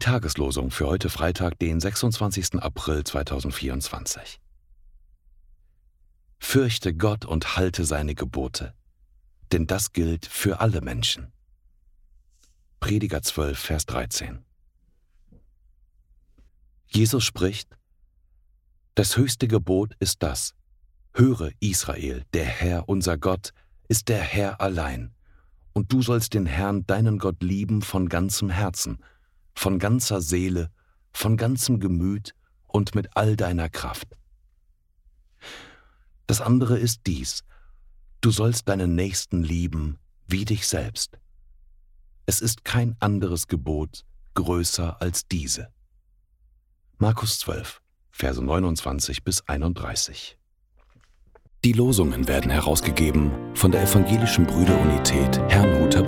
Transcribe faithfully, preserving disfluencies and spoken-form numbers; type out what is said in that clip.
Tageslosung für heute Freitag, den sechsundzwanzigsten April zweitausendvierundzwanzig. Fürchte Gott und halte seine Gebote, denn das gilt für alle Menschen. Prediger zwölf, Vers dreizehn. Jesus spricht: Das höchste Gebot ist das: Höre, Israel, der Herr, unser Gott, ist der Herr allein, und du sollst den Herrn, deinen Gott, lieben von ganzem Herzen, von ganzer Seele, von ganzem Gemüt und mit all deiner Kraft. Das andere ist dies: Du sollst deinen Nächsten lieben wie dich selbst. Es ist kein anderes Gebot größer als diese. Markus zwölf, Verse neunundzwanzig bis einunddreißig. Die Losungen werden herausgegeben von der Evangelischen Brüderunität Herrnhuter